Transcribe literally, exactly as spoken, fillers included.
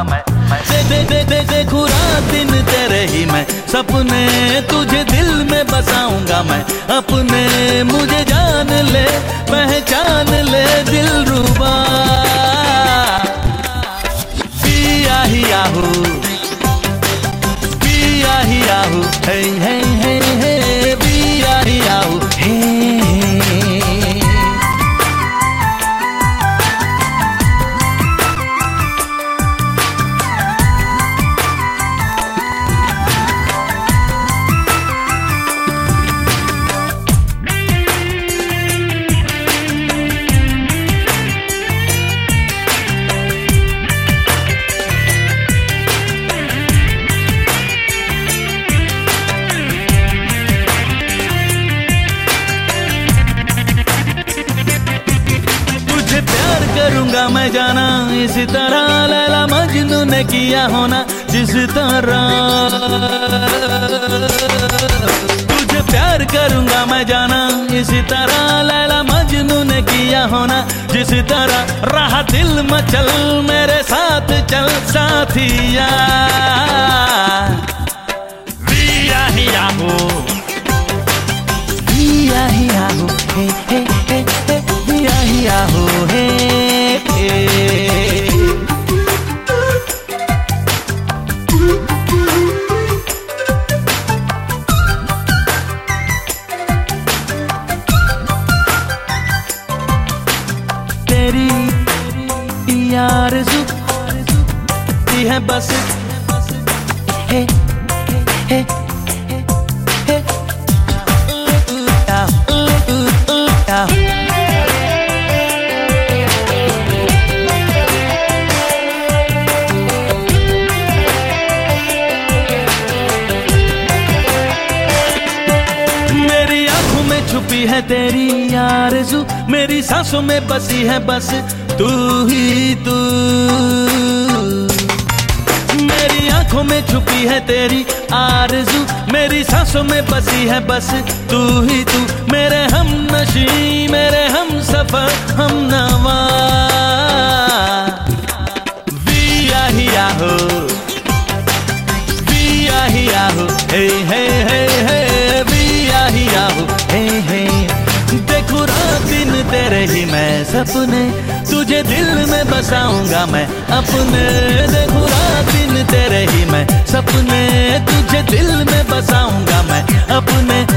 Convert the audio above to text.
मैं दे दे दे दे देखूं रात दिन तेरे ही मैं सपने, तुझे दिल में बसाऊंगा मैं अपने। मुझे जान ले पहचान ले दिलरुबा, पिया ही आहू पिया ही आहू, हे हे हे हे पिया ही आहू, हे करूंगा मैं जाना इस तरह, लैला मजनू ने किया होना जिस तरह। तुझे प्यार करूंगा मैं जाना इस तरह, लैला मजनू ने किया होना जिस तरह। रहा दिल मचल मेरे साथ चल साथिया, पिया ही आहू पिया ही आहू, हे हे हे हे पिया ही आहू, हे तेरी आरज़ू है बस, हे हे हे छुपी है तेरी आरज़ू, मेरी सांसों में बसी है बस तू ही तू। मेरी आंखों में छुपी है तेरी आरज़ू, मेरी सांसों में बसी है बस तू ही तू। मेरे हम नशी मेरे हम सफर हम नवा, पिया ही आहू पिया ही आहू, हे हे हे हे पिया ही आहू, हे हे। देखूं रात दिन तेरे ही मैं सपने, तुझे दिल में बसाऊंगा मैं अपने। देखूं रात दिन तेरे ही मैं सपने, तुझे दिल में बसाऊंगा मैं अपने।